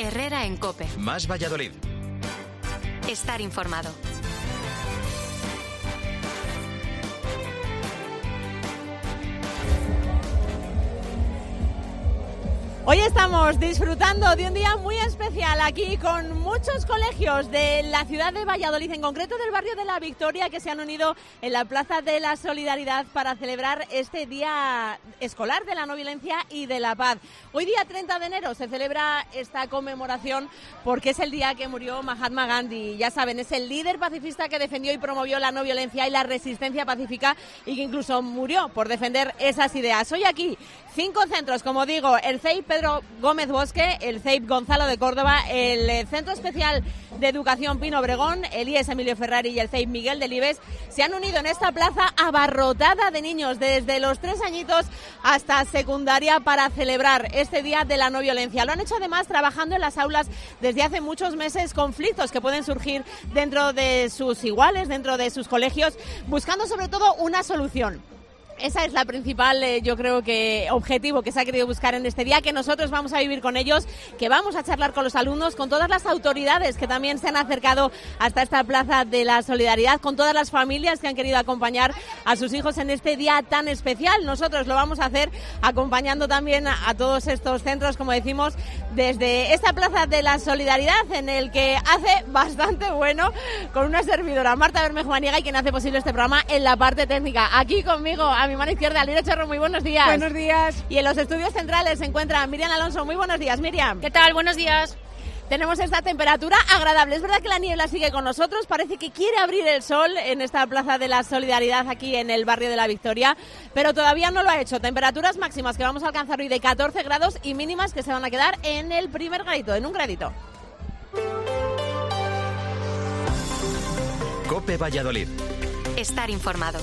Herrera en COPE. Más Valladolid. Estar informado. Hoy estamos disfrutando de un día muy especial aquí con muchos colegios de la ciudad de Valladolid, en concreto del barrio de la Victoria, que se han unido en la Plaza de la Solidaridad para celebrar este día escolar de la no violencia y de la paz. Hoy día 30 de enero se celebra esta conmemoración porque es el día que murió Mahatma Gandhi. Ya saben, es el líder pacifista que defendió y promovió la no violencia y la resistencia pacífica y que incluso murió por defender esas ideas. Hoy aquí 5 centros, como digo, el CEIP Pedro Gómez Bosque, el CEIP Gonzalo de Córdoba, el Centro Especial de Educación Pino Obregón, el IES Emilio Ferrari y el CEIP Miguel Delibes, se han unido en esta plaza abarrotada de niños desde los 3 añitos hasta secundaria para celebrar este Día de la No Violencia. Lo han hecho además trabajando en las aulas desde hace muchos meses, conflictos que pueden surgir dentro de sus iguales, dentro de sus colegios, buscando sobre todo una solución. Esa es la principal, yo creo que objetivo que se ha querido buscar en este día, que nosotros vamos a vivir con ellos, que vamos a charlar con los alumnos, con todas las autoridades que también se han acercado hasta esta Plaza de la Solidaridad, con todas las familias que han querido acompañar a sus hijos en este día tan especial. Nosotros lo vamos a hacer acompañando también a todos estos centros, como decimos, desde esta Plaza de la Solidaridad, en el que hace bastante bueno, con una servidora, Marta Bermejo Maniega, y quien hace posible este programa en la parte técnica. Aquí conmigo, a mi mano izquierda, Alira Chorro, muy buenos días. Buenos días. Y en los estudios centrales se encuentra Miriam Alonso. Muy buenos días, Miriam. ¿Qué tal? Buenos días. Tenemos esta temperatura agradable. Es verdad que la niebla sigue con nosotros, parece que quiere abrir el sol en esta Plaza de la Solidaridad aquí en el barrio de la Victoria, pero todavía no lo ha hecho. Temperaturas máximas que vamos a alcanzar hoy de 14 grados y mínimas que se van a quedar en el primer gradito, en un gradito. COPE Valladolid. Estar informado.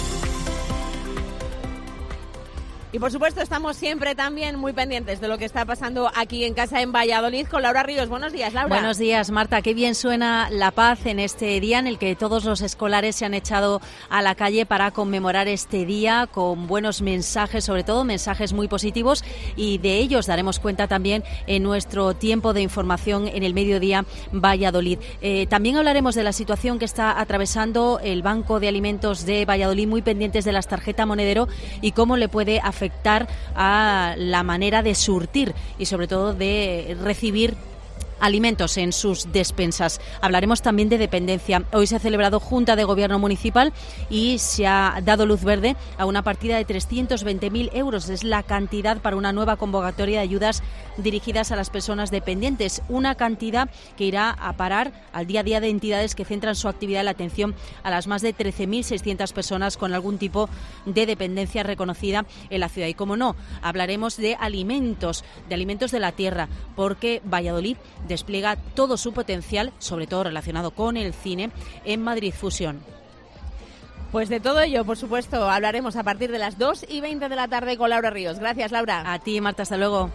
Y por supuesto estamos siempre también muy pendientes de lo que está pasando aquí en casa en Valladolid con Laura Ríos. Buenos días, Laura. Buenos días, Marta. Qué bien suena la paz en este día en el que todos los escolares se han echado a la calle para conmemorar este día con buenos mensajes, sobre todo mensajes muy positivos, y de ellos daremos cuenta también en nuestro tiempo de información en el Mediodía Valladolid. También hablaremos de la situación que está atravesando el Banco de Alimentos de Valladolid, muy pendientes de las tarjetas monedero y cómo le puede afectar a la manera de surtir y sobre todo de recibir alimentos en sus despensas. Hablaremos también de dependencia. Hoy se ha celebrado Junta de Gobierno Municipal y se ha dado luz verde a una partida de 320.000 euros. Es la cantidad para una nueva convocatoria de ayudas dirigidas a las personas dependientes. Una cantidad que irá a parar al día a día de entidades que centran su actividad en la atención a las más de 13.600 personas con algún tipo de dependencia reconocida en la ciudad. Y como no, hablaremos de alimentos de la tierra, porque Valladolid despliega todo su potencial, sobre todo relacionado con el cine, en Madrid Fusión. Pues de todo ello, por supuesto, hablaremos a partir de las 2:20 de la tarde con Laura Ríos. Gracias, Laura. A ti, Marta, hasta luego.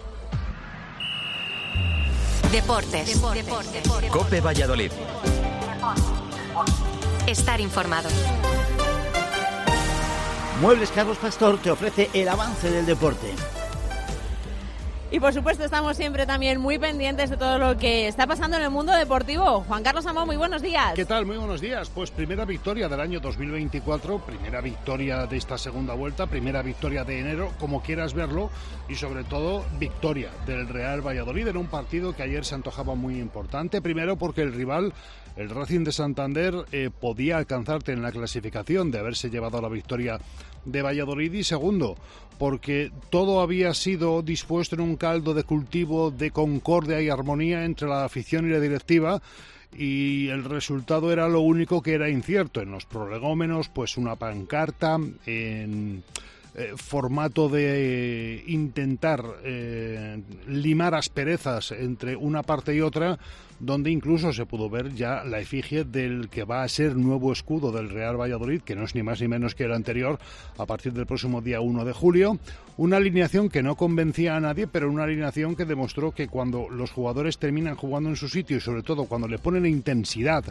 Deportes. COPE Valladolid. Estar informado. Muebles Carlos Pastor te ofrece el avance del deporte. Y por supuesto estamos siempre también muy pendientes de todo lo que está pasando en el mundo deportivo. Juan Carlos Amó, muy buenos días. ¿Qué tal? Muy buenos días. Pues primera victoria del año 2024, primera victoria de esta segunda vuelta, primera victoria de enero, como quieras verlo, y sobre todo victoria del Real Valladolid en un partido que ayer se antojaba muy importante. Primero porque el rival, el Racing de Santander, podía alcanzarte en la clasificación de haberse llevado la victoria de Valladolid, y segundo porque todo había sido dispuesto en un caldo de cultivo de concordia y armonía entre la afición y la directiva, y el resultado era lo único que era incierto. En los prolegómenos, pues una pancarta en formato de intentar limar asperezas entre una parte y otra, donde incluso se pudo ver ya la efigie del que va a ser nuevo escudo del Real Valladolid, que no es ni más ni menos que el anterior, a partir del próximo día 1 de julio. Una alineación que no convencía a nadie, pero una alineación que demostró que cuando los jugadores terminan jugando en su sitio, y sobre todo cuando le ponen la intensidad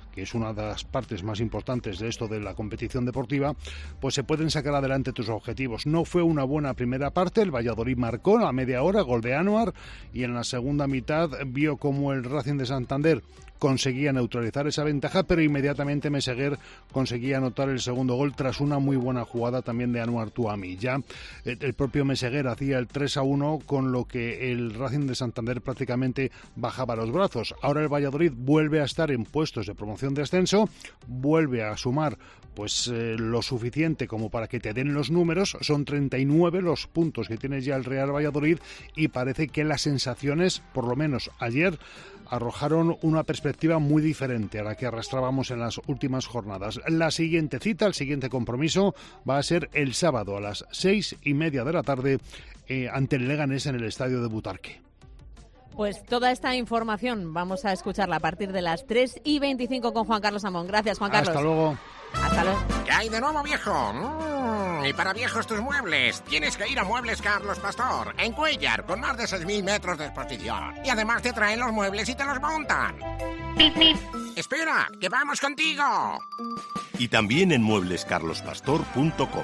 que es una de las partes más importantes de esto de la competición deportiva, pues se pueden sacar adelante tus objetivos. No fue una buena primera parte, el Valladolid marcó a media hora, gol de Anuar, y en la segunda mitad vio como el Racing de Santander conseguía neutralizar esa ventaja, pero inmediatamente Meseguer conseguía anotar el segundo gol tras una muy buena jugada también de Anuar Tuami. Ya el propio Meseguer hacía el 3-1, con lo que el Racing de Santander prácticamente bajaba los brazos. Ahora el Valladolid vuelve a estar en puestos de promoción de ascenso, vuelve a sumar pues lo suficiente como para que te den los números. Son 39 los puntos que tiene ya el Real Valladolid, y parece que las sensaciones, por lo menos ayer, arrojaron una perspectiva muy diferente a la que arrastrábamos en las últimas jornadas. La siguiente cita, el siguiente compromiso, va a ser el sábado a las 6:30 de la tarde ante el Leganés en el estadio de Butarque. Pues toda esta información vamos a escucharla a partir de las 3:25 con Juan Carlos Amón. Gracias, Juan Carlos. Hasta luego. Hasta luego. ¿Qué hay de nuevo, viejo? Y para viejos tus muebles, tienes que ir a Muebles Carlos Pastor, en Cuéllar, con más de 6.000 metros de exposición. Y además te traen los muebles y te los montan. ¡Espera, que vamos contigo! Y también en mueblescarlospastor.com.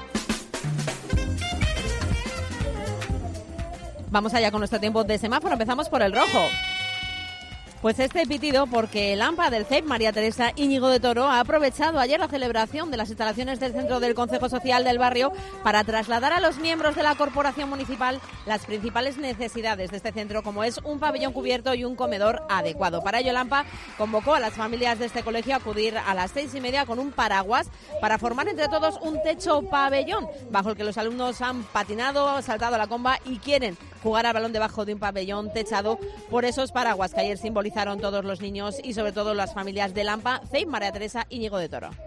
Vamos allá con nuestro tiempo de semáforo. Empezamos por el rojo. Pues este pitido porque el AMPA del CEIP María Teresa Íñigo de Toro ha aprovechado ayer la celebración de las instalaciones del centro del Consejo Social del barrio para trasladar a los miembros de la corporación municipal las principales necesidades de este centro, como es un pabellón cubierto y un comedor adecuado. Para ello el AMPA convocó a las familias de este colegio a acudir a las 6:30 con un paraguas para formar entre todos un techo pabellón bajo el que los alumnos han patinado, saltado a la comba y quieren jugar al balón debajo de un pabellón techado por esos paraguas que ayer simbolizaron todos los niños y sobre todo las familias del AMPA, CEIP María Teresa Íñigo de Toro.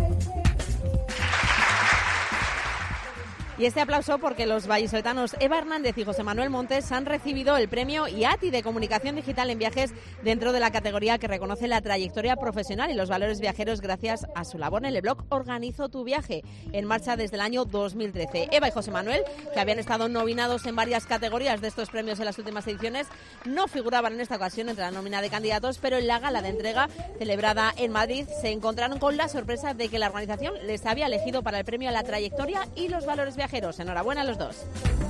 Y este aplauso porque los vallisoletanos Eva Hernández y José Manuel Montes han recibido el premio IATI de Comunicación Digital en Viajes dentro de la categoría que reconoce la trayectoria profesional y los valores viajeros gracias a su labor en el blog Organizo tu viaje, en marcha desde el año 2013. Eva y José Manuel, que habían estado nominados en varias categorías de estos premios en las últimas ediciones, no figuraban en esta ocasión entre la nómina de candidatos, pero en la gala de entrega celebrada en Madrid se encontraron con la sorpresa de que la organización les había elegido para el premio a la trayectoria y los valores viajeros. Enhorabuena a los dos.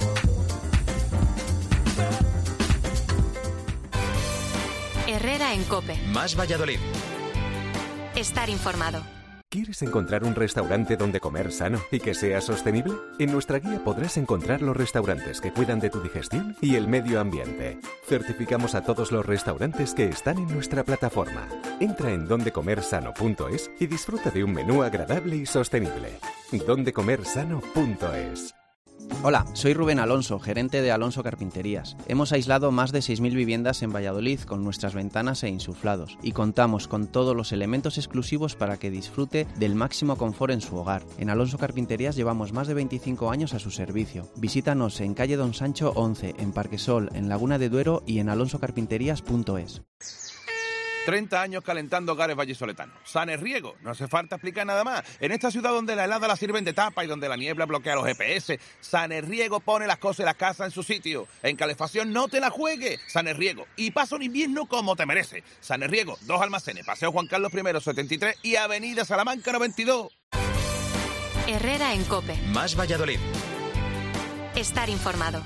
Herrera en COPE. Más Valladolid. Estar informado. ¿Quieres encontrar un restaurante donde comer sano y que sea sostenible? En nuestra guía podrás encontrar los restaurantes que cuidan de tu digestión y el medio ambiente. Certificamos a todos los restaurantes que están en nuestra plataforma. Entra en dondecomersano.es y disfruta de un menú agradable y sostenible. dondecomersano.es. Hola, soy Rubén Alonso, gerente de Alonso Carpinterías. Hemos aislado más de 6.000 viviendas en Valladolid con nuestras ventanas e insuflados y contamos con todos los elementos exclusivos para que disfrute del máximo confort en su hogar. En Alonso Carpinterías llevamos más de 25 años a su servicio. Visítanos en calle Don Sancho 11, en Parquesol, en Laguna de Duero y en alonsocarpinterías.es. 30 años calentando hogares vallisoletanos. Sanerriego, no hace falta explicar nada más. En esta ciudad donde la helada la sirven de tapa y donde la niebla bloquea los GPS, Sanerriego pone las cosas y las casas en su sitio. En calefacción no te la juegues. Sanerriego. Y pasa un invierno como te merece. Sanerriego, 2 almacenes, Paseo Juan Carlos I 73 y Avenida Salamanca 92. Herrera en COPE. Más Valladolid. Estar informado.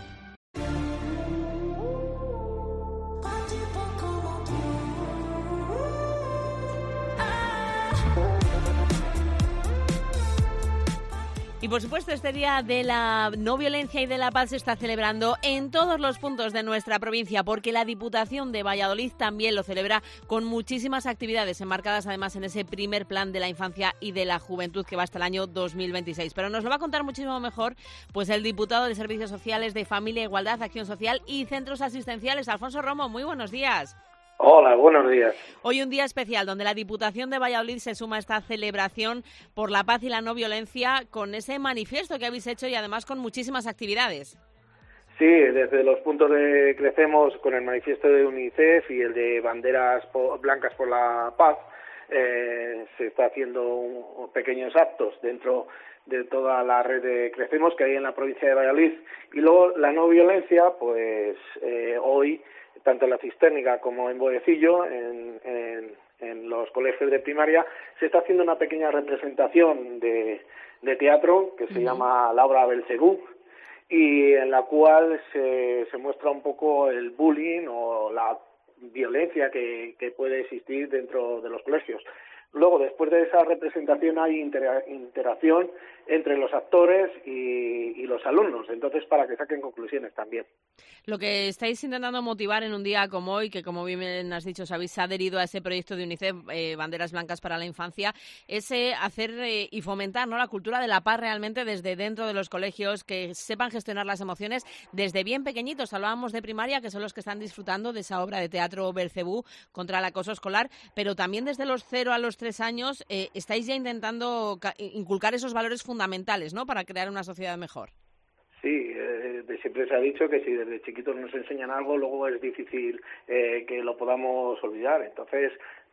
Y por supuesto este Día de la No Violencia y de la Paz se está celebrando en todos los puntos de nuestra provincia, porque la Diputación de Valladolid también lo celebra con muchísimas actividades enmarcadas además en ese primer plan de la infancia y de la juventud que va hasta el año 2026. Pero nos lo va a contar muchísimo mejor pues el diputado de Servicios Sociales de Familia, Igualdad, Acción Social y Centros Asistenciales, Alfonso Romo. Muy buenos días. Hola, buenos días. Hoy un día especial donde la Diputación de Valladolid se suma a esta celebración por la paz y la no violencia con ese manifiesto que habéis hecho y además con muchísimas actividades. Sí, desde los puntos de Crecemos con el manifiesto de UNICEF y el de Banderas Blancas por la Paz se está haciendo pequeños actos dentro de toda la red de Crecemos que hay en la provincia de Valladolid. Y luego la no violencia, pues hoy tanto en la Cisterna como en Boecillo, en en los colegios de primaria, se está haciendo una pequeña representación de teatro que se llama La obra Belcebú, y en la cual se muestra un poco el bullying o la violencia que puede existir dentro de los colegios. Luego, después de esa representación, hay interacción entre los actores y los alumnos, entonces para que saquen conclusiones también. Lo que estáis intentando motivar en un día como hoy, que como bien has dicho, os habéis adherido a ese proyecto de UNICEF, Banderas Blancas para la Infancia, es hacer y fomentar, ¿no?, la cultura de la paz realmente desde dentro de los colegios, que sepan gestionar las emociones desde bien pequeñitos. Hablábamos de primaria, que son los que están disfrutando de esa obra de teatro Belcebú contra el acoso escolar, pero también desde los 0 a los 3 años estáis ya intentando inculcar esos valores fundamentales, ¿no?, para crear una sociedad mejor. Sí, siempre se ha dicho que si desde chiquitos nos enseñan algo, luego es difícil que lo podamos olvidar. Entonces,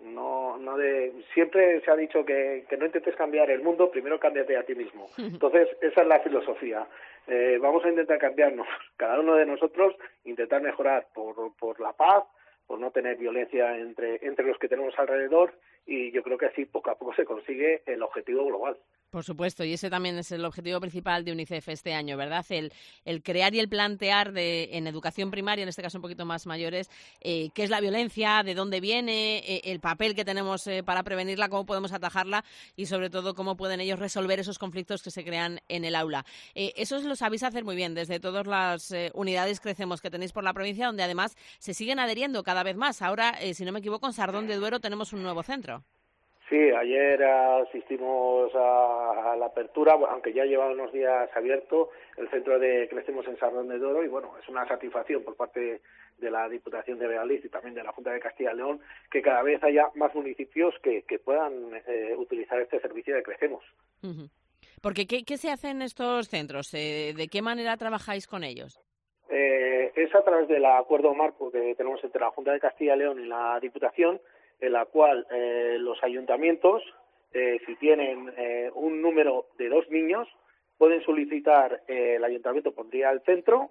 siempre se ha dicho que no intentes cambiar el mundo, primero cámbiate a ti mismo. Entonces, esa es la filosofía. Vamos a intentar cambiarnos, cada uno de nosotros, intentar mejorar por la paz, por no tener violencia entre los que tenemos alrededor, y yo creo que así poco a poco se consigue el objetivo global. Por supuesto, y ese también es el objetivo principal de UNICEF este año, ¿verdad? El crear y el plantear en educación primaria, en este caso un poquito más mayores, qué es la violencia, de dónde viene, el papel que tenemos para prevenirla, cómo podemos atajarla y sobre todo cómo pueden ellos resolver esos conflictos que se crean en el aula. Eso lo sabéis hacer muy bien desde todas las unidades Crecemos que tenéis por la provincia, donde además se siguen adheriendo cada vez más. Ahora, si no me equivoco, en Sardón de Duero tenemos un nuevo centro. Sí, ayer asistimos a la apertura, aunque ya lleva unos días abierto el centro de Crecemos en Sardón de Duero, y bueno, es una satisfacción por parte de la Diputación de Valladolid y también de la Junta de Castilla y León que cada vez haya más municipios que puedan utilizar este servicio de Crecemos. Uh-huh. Porque ¿qué se hace en estos centros? ¿De qué manera trabajáis con ellos? Es a través del acuerdo marco que tenemos entre la Junta de Castilla y León y la Diputación, en la cual los ayuntamientos, si tienen un número de 2 niños, pueden solicitar, el ayuntamiento pondría el centro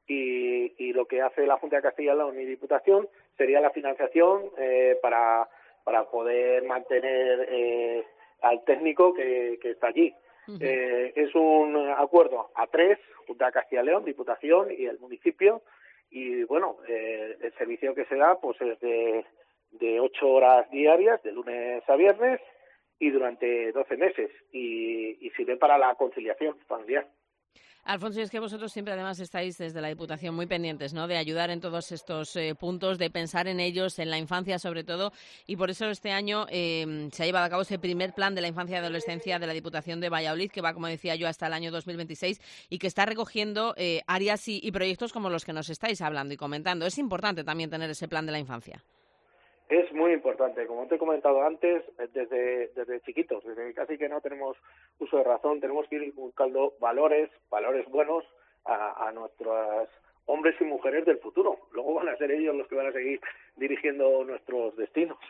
y lo que hace la Junta de Castilla y León y Diputación sería la financiación para poder mantener al técnico que está allí. Uh-huh. Es un acuerdo a 3, Junta de Castilla y León, Diputación y el municipio, y bueno, el servicio que se da pues es de 8 horas diarias, de lunes a viernes, y durante 12 meses, y sirve para la conciliación familiar. Alfonso, y es que vosotros siempre además estáis desde la Diputación muy pendientes, ¿no?, de ayudar en todos estos puntos, de pensar en ellos, en la infancia sobre todo, y por eso este año se ha llevado a cabo ese primer plan de la infancia y adolescencia de la Diputación de Valladolid, que va, como decía yo, hasta el año 2026 y que está recogiendo áreas y proyectos como los que nos estáis hablando y comentando. Es importante también tener ese plan de la infancia. Es muy importante, como te he comentado antes, desde chiquitos, desde casi que no tenemos uso de razón, tenemos que ir inculcando valores buenos a nuestros hombres y mujeres del futuro. Luego van a ser ellos los que van a seguir dirigiendo nuestros destinos.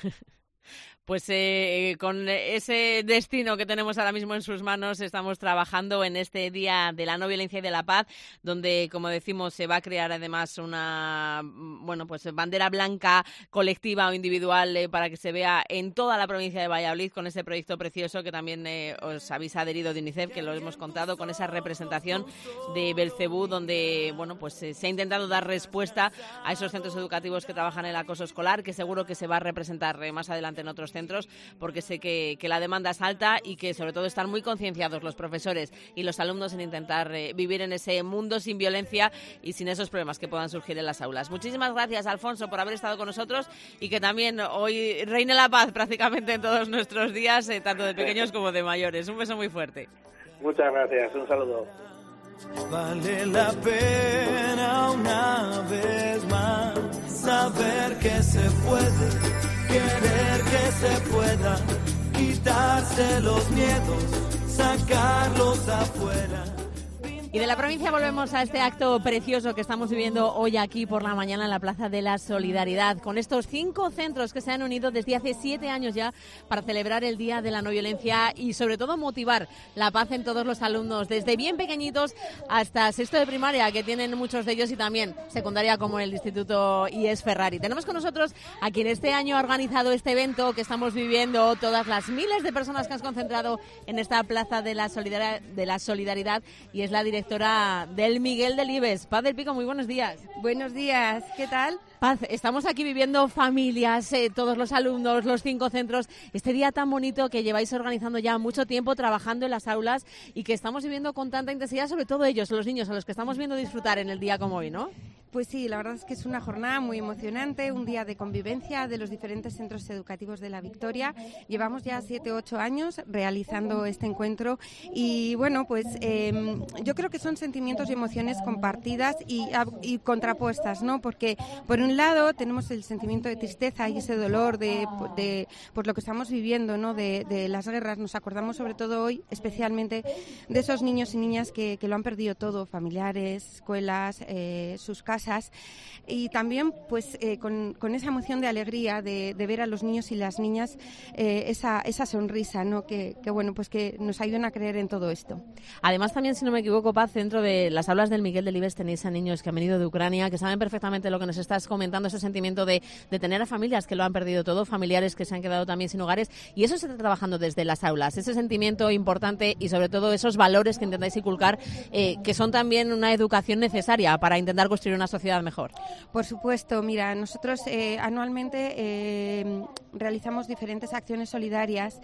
Pues con ese destino que tenemos ahora mismo en sus manos estamos trabajando en este Día de la No Violencia y de la Paz, donde, como decimos, se va a crear además una bandera blanca colectiva o individual para que se vea en toda la provincia de Valladolid, con ese proyecto precioso que también os habéis adherido de UNICEF, que lo hemos contado, con esa representación de Belcebú, donde se ha intentado dar respuesta a esos centros educativos que trabajan en el acoso escolar, que seguro que se va a representar más adelante en otros centros, porque sé que la demanda es alta y que sobre todo están muy concienciados los profesores y los alumnos en intentar vivir en ese mundo sin violencia y sin esos problemas que puedan surgir en las aulas. Muchísimas gracias, Alfonso, por haber estado con nosotros y que también hoy reine la paz prácticamente en todos nuestros días, tanto de pequeños como de mayores. Un beso muy fuerte. Muchas gracias, un saludo. Vale la pena una vez más saber que se puede, querer que se pueda, quitarse los miedos, sacarlos afuera. Y de la provincia volvemos a este acto precioso que estamos viviendo hoy aquí por la mañana en la Plaza de la Solidaridad, con estos 5 centros que se han unido desde hace 7 años ya para celebrar el Día de la No Violencia y sobre todo motivar la paz en todos los alumnos, desde bien pequeñitos hasta sexto de primaria, que tienen muchos de ellos, y también secundaria como el Instituto IES Ferrari. Tenemos con nosotros a quien este año ha organizado este evento que estamos viviendo, todas las miles de personas que han concentrado en esta Plaza de la Solidaridad, y es la directora del Miguel Delibes. Paz del Pico, muy buenos días. Buenos días, ¿qué tal? Paz, estamos aquí viviendo familias, todos los alumnos, los 5 centros, este día tan bonito que lleváis organizando ya mucho tiempo, trabajando en las aulas y que estamos viviendo con tanta intensidad, sobre todo ellos, los niños, a los que estamos viendo disfrutar en el día como hoy, ¿no? Pues sí, la verdad es que es una jornada muy emocionante, un día de convivencia de los diferentes centros educativos de La Victoria. Llevamos ya 7 u 8 años realizando este encuentro y bueno, pues yo creo que son sentimientos y emociones compartidas y contrapuestas, ¿no? Porque por un lado tenemos el sentimiento de tristeza y ese dolor de por lo que estamos viviendo, ¿no? De las guerras. Nos acordamos sobre todo hoy especialmente de esos niños y niñas que lo han perdido todo, familiares, escuelas, sus casas. Y también pues con esa emoción de alegría de ver a los niños y las niñas esa sonrisa, ¿no? Que bueno, pues que nos ayudan a creer en todo esto. Además también, si no me equivoco, Paz, dentro de las aulas del Miguel Delibes tenéis a niños que han venido de Ucrania, que saben perfectamente lo que nos estás comentando, ese sentimiento de tener a familias que lo han perdido todo, familiares que se han quedado también sin hogares, y eso se está trabajando desde las aulas, ese sentimiento importante y sobre todo esos valores que intentáis inculcar, que son también una educación necesaria para intentar construir una sociedad mejor. Por supuesto, mira, nosotros anualmente realizamos diferentes acciones solidarias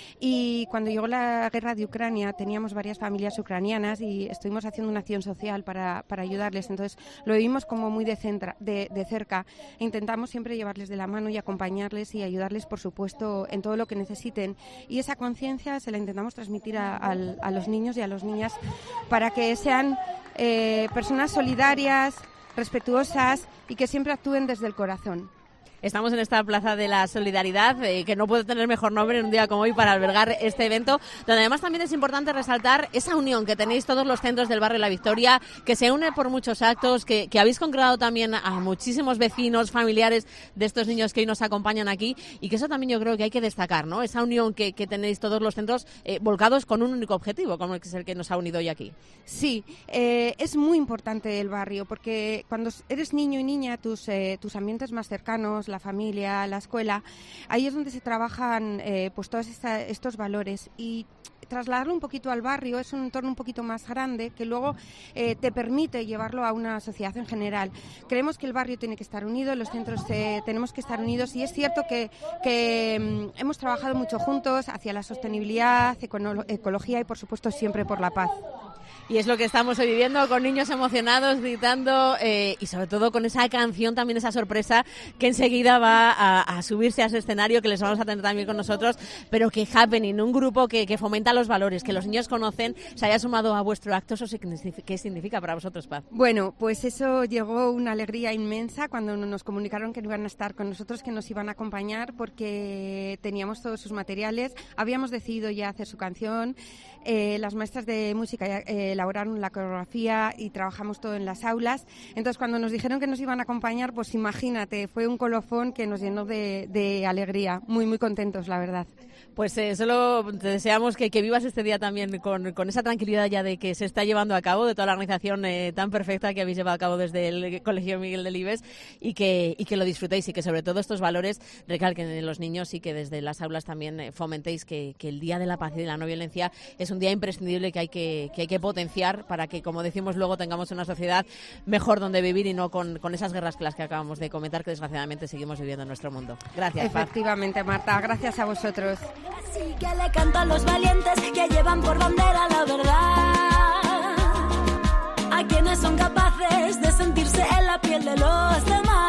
y cuando llegó la guerra de Ucrania teníamos varias familias ucranianas y estuvimos haciendo una acción social para ayudarles, entonces lo vivimos como muy de cerca e intentamos siempre llevarles de la mano y acompañarles y ayudarles, por supuesto, en todo lo que necesiten, y esa conciencia se la intentamos transmitir a los niños y a las niñas para que sean personas solidarias, respetuosas y que siempre actúen desde el corazón. Estamos en esta Plaza de la Solidaridad, que no puede tener mejor nombre en un día como hoy para albergar este evento, donde además también es importante resaltar esa unión que tenéis todos los centros del barrio La Victoria, que se une por muchos actos, que habéis concretado también a muchísimos vecinos, familiares de estos niños que hoy nos acompañan aquí, y que eso también yo creo que hay que destacar, ¿no? Esa unión que tenéis todos los centros volcados con un único objetivo, como es el que nos ha unido hoy aquí. Sí, es muy importante el barrio, porque cuando eres niño y niña, tus ambientes más cercanos, la familia, la escuela, ahí es donde se trabajan pues todos estos valores, y trasladarlo un poquito al barrio es un entorno un poquito más grande que luego te permite llevarlo a una sociedad en general. Creemos que el barrio tiene que estar unido, los centros tenemos que estar unidos, y es cierto que hemos trabajado mucho juntos hacia la sostenibilidad, ecología y por supuesto siempre por la paz. Y es lo que estamos viviendo, con niños emocionados, gritando, y sobre todo con esa canción, también esa sorpresa que enseguida va a subirse a ese escenario, que les vamos a tener también con nosotros, pero que Happening, un grupo que fomenta los valores, que los niños conocen, se haya sumado a vuestro acto. ¿Eso qué significa para vosotros, Paz? Bueno, pues eso llegó una alegría inmensa cuando nos comunicaron que iban a estar con nosotros, que nos iban a acompañar, porque teníamos todos sus materiales, habíamos decidido ya hacer su canción, las maestras de música elaboraron la coreografía y trabajamos todo en las aulas. Entonces, cuando nos dijeron que nos iban a acompañar, pues imagínate, fue un colofón que nos llenó de alegría. Muy, muy contentos, la verdad. Pues solo te deseamos que vivas este día también con esa tranquilidad ya de que se está llevando a cabo, de toda la organización tan perfecta que habéis llevado a cabo desde el Colegio Miguel Delibes, y que lo disfrutéis, y que sobre todo estos valores recalquen en los niños, y que desde las aulas también fomentéis que el Día de la Paz y de la No Violencia es un día imprescindible que hay que potenciar para que, como decimos luego, tengamos una sociedad mejor donde vivir y no con esas guerras que acabamos de comentar, que desgraciadamente seguimos viviendo en nuestro mundo. Gracias, Paz. Efectivamente, Marta, gracias a vosotros. Así que le canto a los valientes que llevan por bandera la verdad, a quienes son capaces de sentirse en la piel de los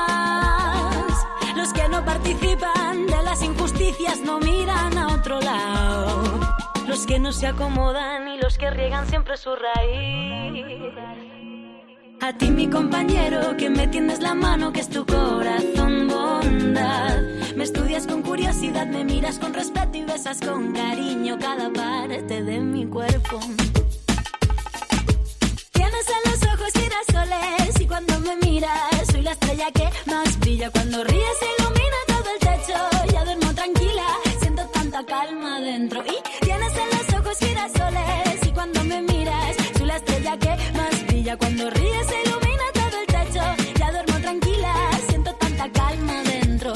demás, los que no participan de las injusticias, no miran a otro lado, los que no se acomodan y los que riegan siempre su raíz. A ti, mi compañero, que me tiendes la mano, que es tu corazón bondad. Me estudias con curiosidad, me miras con respeto y besas con cariño cada parte de mi cuerpo. Tienes en los ojos girasoles y cuando me miras soy la estrella que más brilla. Cuando ríes ilumina todo el techo, ya duermo tranquila, siento tanta calma dentro. Y tienes en los ojos girasoles y cuando me miras soy la estrella que más brilla. Cuando ríes ilumina todo el techo, ya duermo tranquila, siento tanta calma dentro.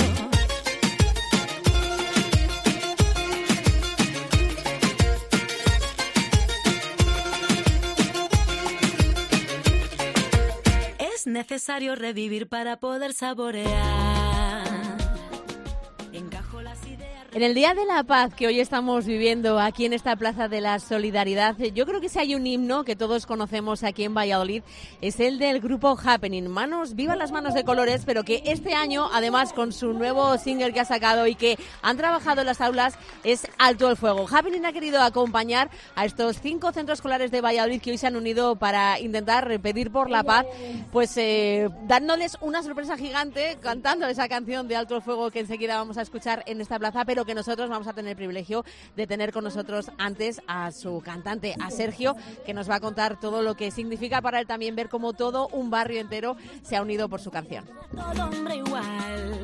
Es necesario revivir para poder saborear. Encajo las ideas. En el Día de la Paz que hoy estamos viviendo aquí en esta Plaza de la Solidaridad, yo creo que si hay un himno que todos conocemos aquí en Valladolid, es el del grupo Happening. Viva las manos de colores, pero que este año, además con su nuevo single que ha sacado y que han trabajado en las aulas, es Alto el Fuego. Happening ha querido acompañar a estos 5 centros escolares de Valladolid que hoy se han unido para intentar pedir por la paz, pues dándoles una sorpresa gigante, cantando esa canción de Alto el Fuego que enseguida vamos a escuchar en esta plaza, pero que nosotros vamos a tener el privilegio de tener con nosotros antes a su cantante, a Sergio, que nos va a contar todo lo que significa para él también ver cómo todo un barrio entero se ha unido por su canción. Todo hombre igual.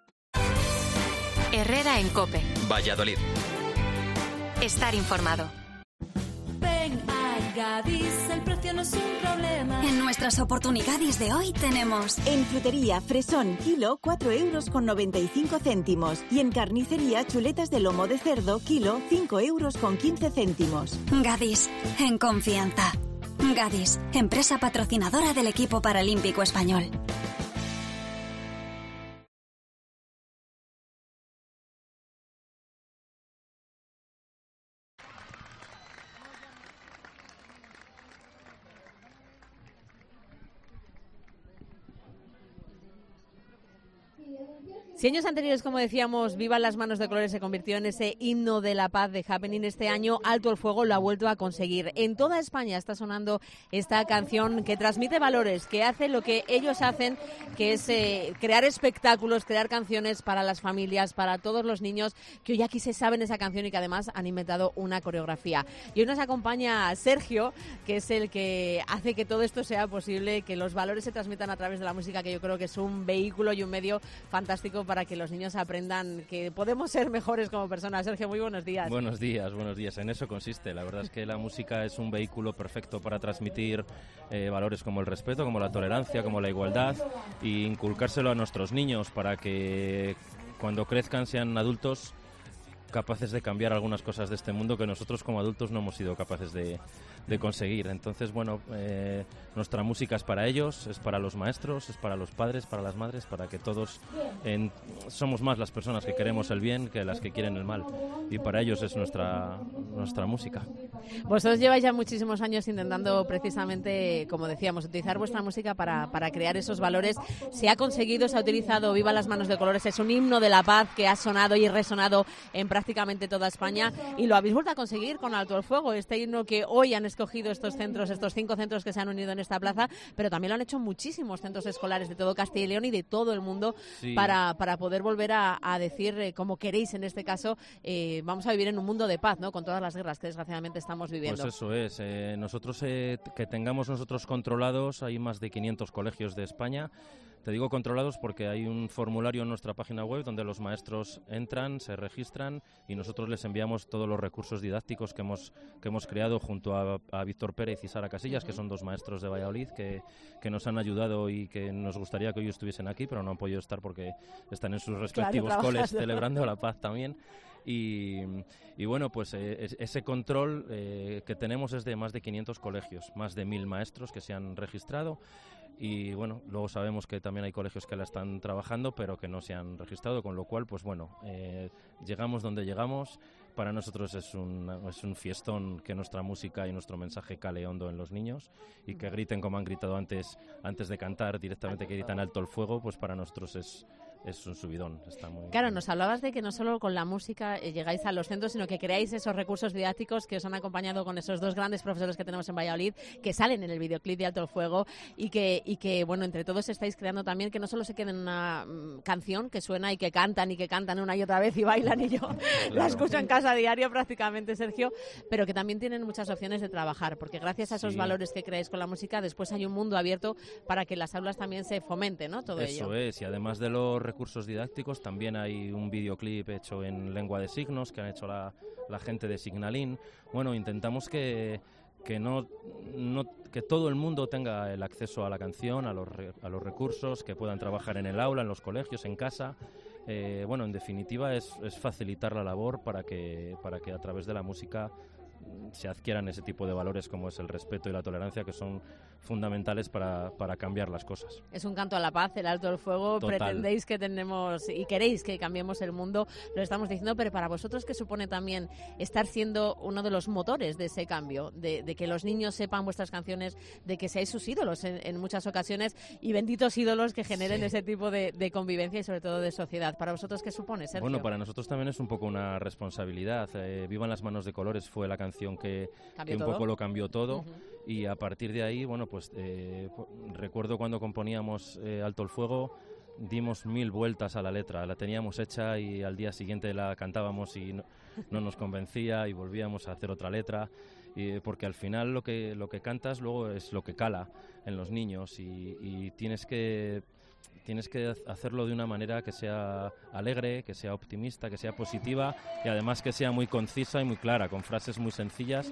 Herrera en COPE. Valladolid. Estar informado. Ven a Gadis, el precio no es un problema. En nuestras oportunidades de hoy tenemos en frutería fresón kilo 4,95 €. Y en carnicería chuletas de lomo de cerdo kilo 5,15 €. Gadis, en confianza. Gadis, empresa patrocinadora del equipo paralímpico español. Si años anteriores, como decíamos, Viva las manos de colores se convirtió en ese himno de la paz de Happening, este año Alto el Fuego lo ha vuelto a conseguir. En toda España está sonando esta canción que transmite valores, que hace lo que ellos hacen, que es crear espectáculos, crear canciones para las familias, para todos los niños que hoy aquí se saben esa canción y que además han inventado una coreografía. Y hoy nos acompaña Sergio, que es el que hace que todo esto sea posible, que los valores se transmitan a través de la música, que yo creo que es un vehículo y un medio fantástico para que los niños aprendan que podemos ser mejores como personas. Sergio, muy buenos días. Buenos días. En eso consiste. La verdad es que la música es un vehículo perfecto para transmitir valores como el respeto, como la tolerancia, como la igualdad, e inculcárselo a nuestros niños para que cuando crezcan sean adultos capaces de cambiar algunas cosas de este mundo que nosotros como adultos no hemos sido capaces de conseguir. Entonces, bueno, nuestra música es para ellos, es para los maestros, es para los padres, para las madres, para que todos somos más las personas que queremos el bien que las que quieren el mal. Y para ellos es nuestra música. Vosotros lleváis ya muchísimos años intentando precisamente, como decíamos, utilizar vuestra música para crear esos valores. Se ha conseguido, se ha utilizado Viva las manos de colores, es un himno de la paz que ha sonado y resonado en prácticamente toda España, y lo habéis vuelto a conseguir con Alto el Fuego, este himno que hoy han escogido estos centros, estos 5 centros que se han unido en esta plaza, pero también lo han hecho muchísimos centros escolares de todo Castilla y León y de todo el mundo, sí, para poder volver a decir, como queréis en este caso, vamos a vivir en un mundo de paz, ¿no? Con todas las guerras que desgraciadamente estamos viviendo. Pues eso es, nosotros que tengamos nosotros controlados, hay más de 500 colegios de España. Te digo controlados porque hay un formulario en nuestra página web donde los maestros entran, se registran y nosotros les enviamos todos los recursos didácticos que hemos creado junto a Víctor Pérez y Sara Casillas, que son 2 maestros de Valladolid que nos han ayudado y que nos gustaría que hoy estuviesen aquí, pero no han podido estar porque están en sus respectivos coles celebrando la paz también. Y bueno, pues ese control que tenemos es de más de 500 colegios, más de 1000 maestros que se han registrado. Y bueno, luego sabemos que también hay colegios que la están trabajando pero que no se han registrado, con lo cual pues bueno, llegamos donde llegamos. Para nosotros es un fiestón que nuestra música y nuestro mensaje cale hondo en los niños y que griten como han gritado antes de cantar directamente, que gritan Alto el Fuego, pues para nosotros es es un subidón. Está muy, claro, nos hablabas de que no solo con la música llegáis a los centros, sino que creáis esos recursos didácticos que os han acompañado con esos dos grandes profesores que tenemos en Valladolid, que salen en el videoclip de Alto el Fuego y que bueno, entre todos estáis creando también que no solo se quede en una canción que suena y que cantan una y otra vez y bailan, y yo la escucho en casa a diario prácticamente, Sergio, pero que también tienen muchas opciones de trabajar, porque gracias a esos valores que creáis con la música, después hay un mundo abierto para que en las aulas también se fomente, ¿no? Todo ello. Eso es, y además de los recursos didácticos, también hay un videoclip hecho en lengua de signos que han hecho la gente de Signalín. Bueno, intentamos que todo el mundo tenga el acceso a la canción, a los recursos, que puedan trabajar en el aula, en los colegios, en casa. Bueno, en definitiva es facilitar la labor para que a través de la música se adquieran ese tipo de valores como es el respeto y la tolerancia, que son fundamentales para cambiar las cosas. Es un canto a la paz, el Alto del Fuego. Total. Pretendéis que tenemos y queréis que cambiemos el mundo, lo estamos diciendo, pero para vosotros, ¿qué supone también estar siendo uno de los motores de ese cambio? De que los niños sepan vuestras canciones, de que seáis sus ídolos en muchas ocasiones, y benditos ídolos que generen ese tipo de convivencia y sobre todo de sociedad. ¿Para vosotros qué supone, Sergio? Bueno, para nosotros también es un poco una responsabilidad. Vivan las manos de colores fue la canción que un poco lo cambió todo. Y a partir de ahí, bueno, pues recuerdo cuando componíamos Alto el Fuego, dimos 1000 vueltas a la letra. La teníamos hecha y al día siguiente la cantábamos y no nos convencía y volvíamos a hacer otra letra. Porque al final lo que cantas luego es lo que cala en los niños y tienes que hacerlo de una manera que sea alegre, que sea optimista, que sea positiva y además que sea muy concisa y muy clara, con frases muy sencillas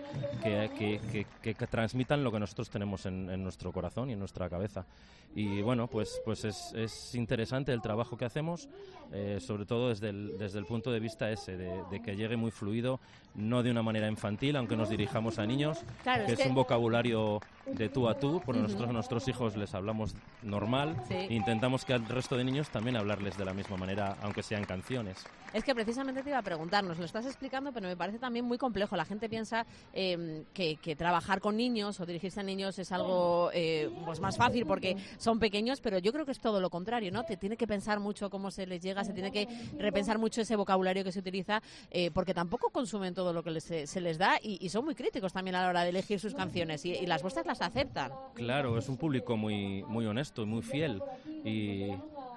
que transmitan lo que nosotros tenemos en nuestro corazón y en nuestra cabeza. Y bueno, pues es interesante el trabajo que hacemos, sobre todo desde el punto de vista ese, de que llegue muy fluido, no de una manera infantil, aunque nos dirijamos a niños, claro, que es un vocabulario de tú a tú, porque nosotros a nuestros hijos les hablamos normal, e intentamos que al resto de niños también hablarles de la misma manera, aunque sean canciones. Es que precisamente te iba a preguntar, nos lo estás explicando, pero me parece también muy complejo. La gente piensa que trabajar con niños o dirigirse a niños es algo pues más fácil porque son pequeños, pero yo creo que es todo lo contrario, ¿no? Te tiene que pensar mucho cómo se les llega, se tiene que repensar mucho ese vocabulario que se utiliza, porque tampoco consumen todo lo que se les da y son muy críticos también a la hora de elegir sus canciones y las vuestras las aceptan. Claro, es un público muy honesto y muy fiel y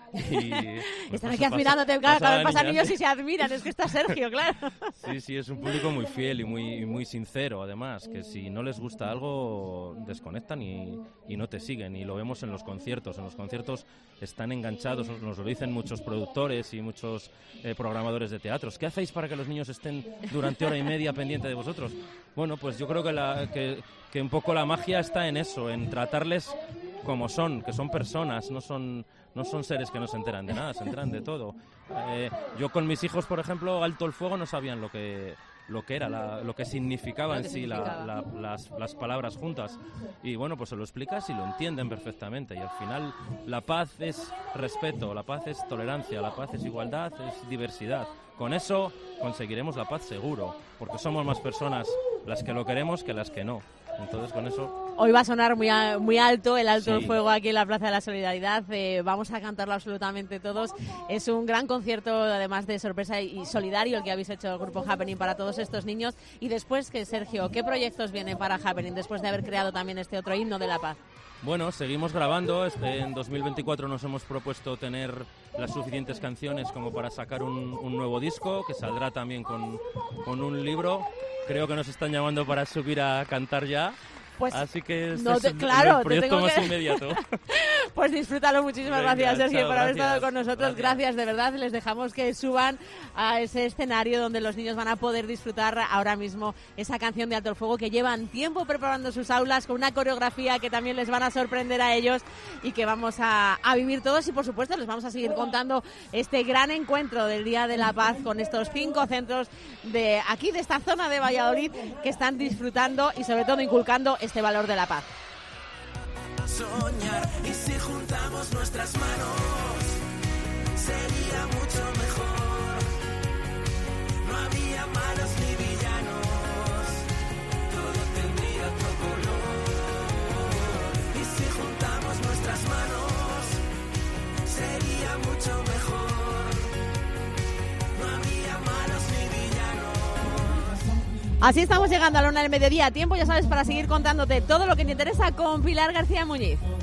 están aquí admirándote, cada vez pasan niños y se admiran, es que está Sergio, claro. Sí, es un público muy fiel y muy sincero, además, que si no les gusta algo desconectan y no te siguen, y lo vemos en los conciertos están enganchados, nos lo dicen muchos productores y muchos programadores de teatros. ¿Qué hacéis para que los niños estén durante hora y media pendiente de vosotros? Bueno, pues yo creo que un poco la magia está en eso, en tratarles como son, que son personas, no son seres que no se enteran de nada, se enteran de todo. Yo con mis hijos, por ejemplo, Alto el Fuego no sabían lo que era, lo que significaba en sí las palabras juntas. Y bueno, pues se lo explicas y lo entienden perfectamente. Y al final la paz es respeto, la paz es tolerancia, la paz es igualdad, es diversidad. Con eso conseguiremos la paz seguro, porque somos más personas las que lo queremos que las que no. Entonces con eso... Hoy va a sonar muy alto el Alto del Fuego aquí en la Plaza de la Solidaridad. Vamos a cantarlo absolutamente todos. Es un gran concierto, además de sorpresa y solidario, el que habéis hecho el Grupo Happening para todos estos niños. Y después, Sergio, ¿qué proyectos vienen para Happening después de haber creado también este otro himno de la paz? Bueno, seguimos grabando. En 2024 nos hemos propuesto tener las suficientes canciones como para sacar un nuevo disco, que saldrá también con un libro. Creo que nos están llamando para subir a cantar ya. Pues así que es el proyecto más inmediato. Pues disfrútalo. Muchísimas gracias, Sergio, por haber estado con nosotros. Gracias, de verdad. Les dejamos que suban a ese escenario donde los niños van a poder disfrutar ahora mismo esa canción de Alto el Fuego, que llevan tiempo preparando sus aulas con una coreografía que también les van a sorprender a ellos y que vamos a vivir todos. Y por supuesto les vamos a seguir contando este gran encuentro del Día de la Paz con estos 5 centros de aquí, de esta zona de Valladolid, que están disfrutando y sobre todo inculcando este valor de la paz. Soñar, y si juntamos nuestras manos sería mucho mejor. No habría malos ni villanos, todo tendría otro color. Y si juntamos nuestras manos sería mucho mejor. Así estamos llegando a la 1 del mediodía. Tiempo, ya sabes, para seguir contándote todo lo que te interesa con Pilar García Muñiz.